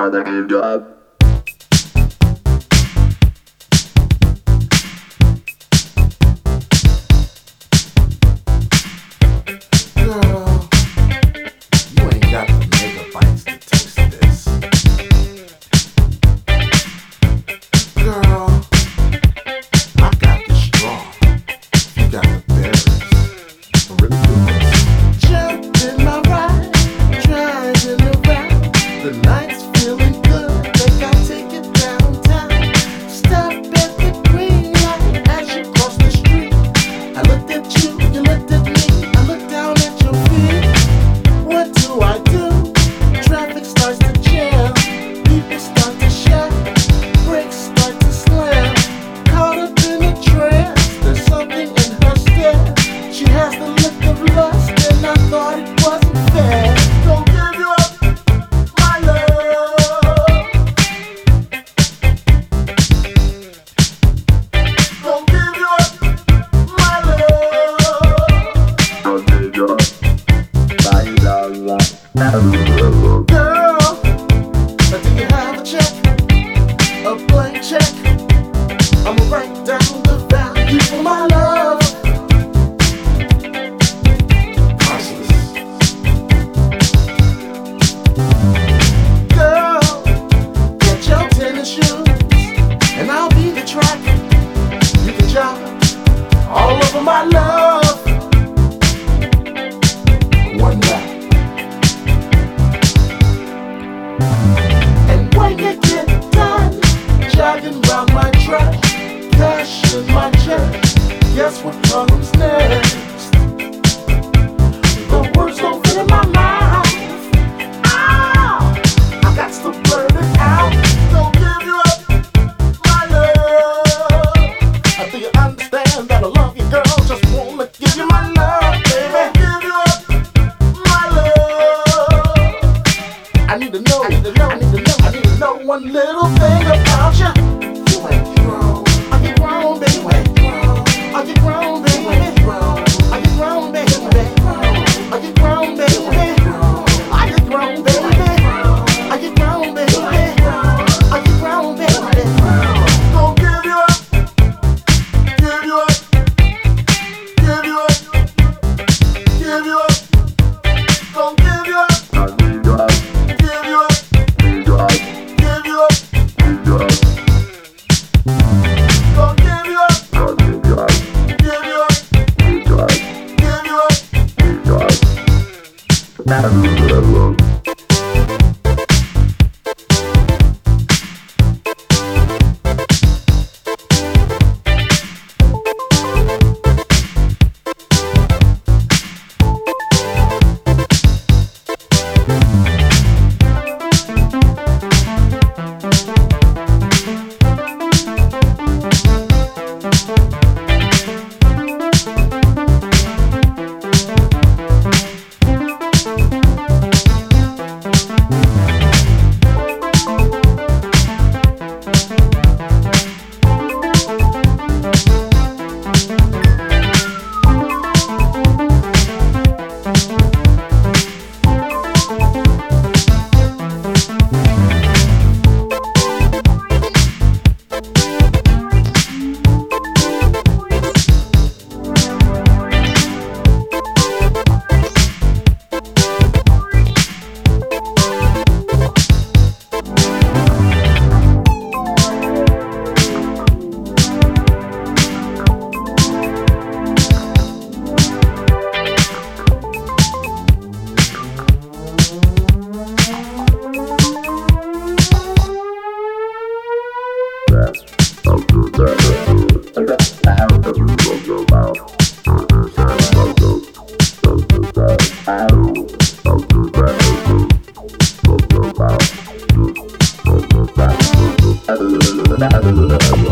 Gotta give you up. Girl, you ain't got the megabytes to taste this. Girl, I got the straw. You got the berries. I'm really doing this. Jump in my ride, driving around. The night's feeling good. Think I'll take it downtown. Stop at the green light as you cross the street. I looked at you, you looked at me. I looked down at your feet. What do? Traffic starts to jam. People start to shout. Brakes start to slam. Caught up in a trance. There's something in her stare. She has the look of lust, and I thought it wasn't fair. Don't give you up, my love. Don't give you up, my love. Don't give you up. Girl, do you have a check? A blank check? I'ma write down the value for my love. Priceless. Girl, get your tennis shoes, and I'll be the track. You can jump all over my love. One lap. And when you get done jogging round my track, cash in my check, guess what comes next? The words don't fit in my mouth. Ah, I got to blurt it out. Don't give you up, my love. Do you understand that I love you, girl? Just wanna give you my love, baby. Give you up, my love. I need to know, one little thing about you. You ain't grown. Are you grown, baby? You ain't grown. Are you grown, baby? You ain't grown. Are you grown, baby? Are you grown, baby? Are you grown, baby? Are you grown, baby? Are you grown, baby? Don't give you up. Give you up. Give you up. Give you up. Don't give you up. Don't give you up. Give you up. Give you up. Give you up. Give you up. Don't give you up. Don't give you up. Give you up. Give you up. Give you up. Give you up. That's